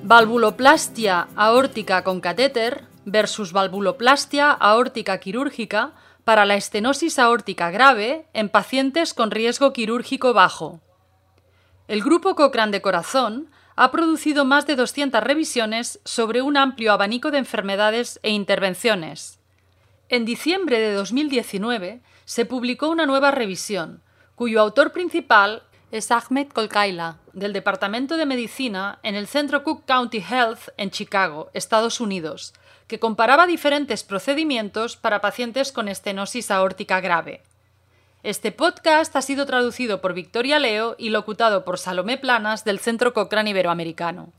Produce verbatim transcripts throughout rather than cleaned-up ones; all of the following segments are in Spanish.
Valvuloplastia aórtica con catéter versus valvuloplastia aórtica quirúrgica para la estenosis aórtica grave en pacientes con riesgo quirúrgico bajo. El Grupo Cochrane de Corazón ha producido más de doscientas revisiones sobre un amplio abanico de enfermedades e intervenciones. En diciembre de dos mil diecinueve se publicó una nueva revisión, cuyo autor principal es Ahmed Kolkaila, del Departamento de Medicina en el Centro Cook County Health en Chicago, Estados Unidos, que comparaba diferentes procedimientos para pacientes con estenosis aórtica grave. Este podcast ha sido traducido por Victoria Leo y locutado por Salomé Planas del Centro Cochrane Iberoamericano.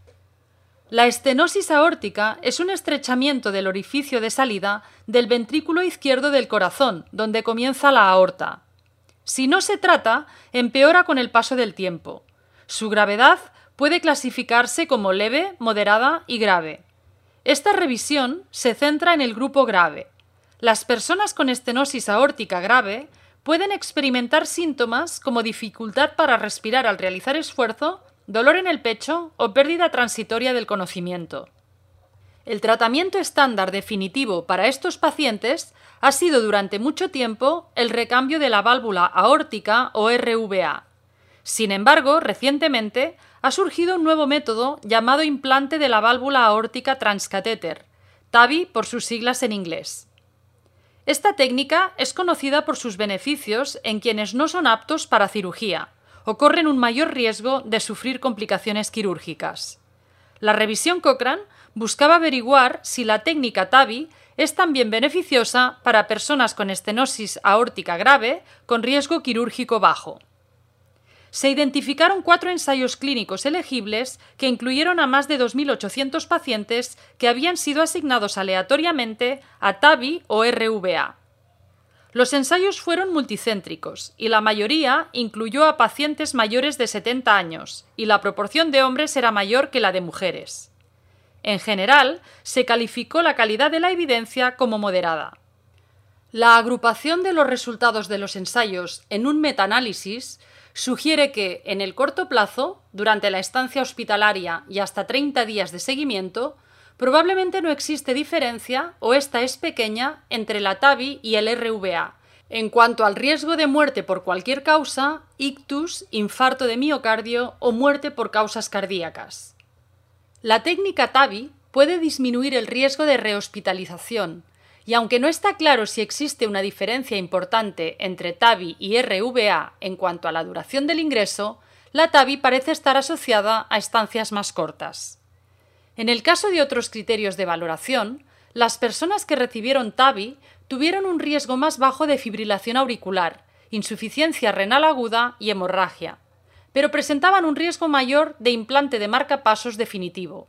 La estenosis aórtica es un estrechamiento del orificio de salida del ventrículo izquierdo del corazón, donde comienza la aorta. Si no se trata, empeora con el paso del tiempo. Su gravedad puede clasificarse como leve, moderada y grave. Esta revisión se centra en el grupo grave. Las personas con estenosis aórtica grave pueden experimentar síntomas como dificultad para respirar al realizar esfuerzo, dolor en el pecho o pérdida transitoria del conocimiento. El tratamiento estándar definitivo para estos pacientes ha sido durante mucho tiempo el recambio de la válvula aórtica o R V A. Sin embargo, recientemente ha surgido un nuevo método llamado implante de la válvula aórtica transcatéter, T A V I por sus siglas en inglés. Esta técnica es conocida por sus beneficios en quienes no son aptos para cirugía o corren un mayor riesgo de sufrir complicaciones quirúrgicas. La revisión Cochrane buscaba averiguar si la técnica T A V I es también beneficiosa para personas con estenosis aórtica grave con riesgo quirúrgico bajo. Se identificaron cuatro ensayos clínicos elegibles que incluyeron a más de dos mil ochocientos pacientes que habían sido asignados aleatoriamente a T A V I o R V A. Los ensayos fueron multicéntricos y la mayoría incluyó a pacientes mayores de setenta años y la proporción de hombres era mayor que la de mujeres. En general, se calificó la calidad de la evidencia como moderada. La agrupación de los resultados de los ensayos en un metaanálisis sugiere que, en el corto plazo, durante la estancia hospitalaria y hasta treinta días de seguimiento, probablemente no existe diferencia o esta es pequeña entre la T A V I y el R V A. En cuanto al riesgo de muerte por cualquier causa, ictus, infarto de miocardio o muerte por causas cardíacas. La técnica T A V I puede disminuir el riesgo de rehospitalización, y aunque no está claro si existe una diferencia importante entre T A V I y R V A en cuanto a la duración del ingreso, la T A V I parece estar asociada a estancias más cortas. En el caso de otros criterios de valoración, las personas que recibieron T A V I tuvieron un riesgo más bajo de fibrilación auricular, insuficiencia renal aguda y hemorragia, pero presentaban un riesgo mayor de implante de marcapasos definitivo.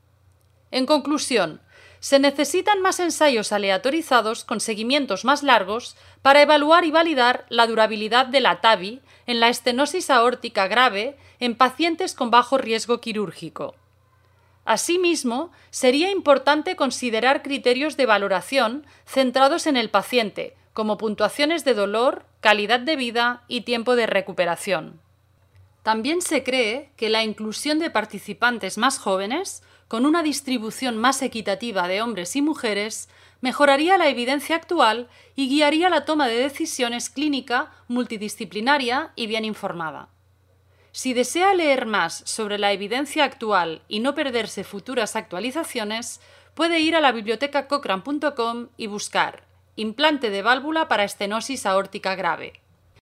En conclusión, se necesitan más ensayos aleatorizados con seguimientos más largos para evaluar y validar la durabilidad de la T A V I en la estenosis aórtica grave en pacientes con bajo riesgo quirúrgico. Asimismo, sería importante considerar criterios de valoración centrados en el paciente, como puntuaciones de dolor, calidad de vida y tiempo de recuperación. También se cree que la inclusión de participantes más jóvenes, con una distribución más equitativa de hombres y mujeres, mejoraría la evidencia actual y guiaría la toma de decisiones clínica, multidisciplinaria y bien informada. Si desea leer más sobre la evidencia actual y no perderse futuras actualizaciones, puede ir a la biblioteca cochrane punto com y buscar implante de válvula para estenosis aórtica grave.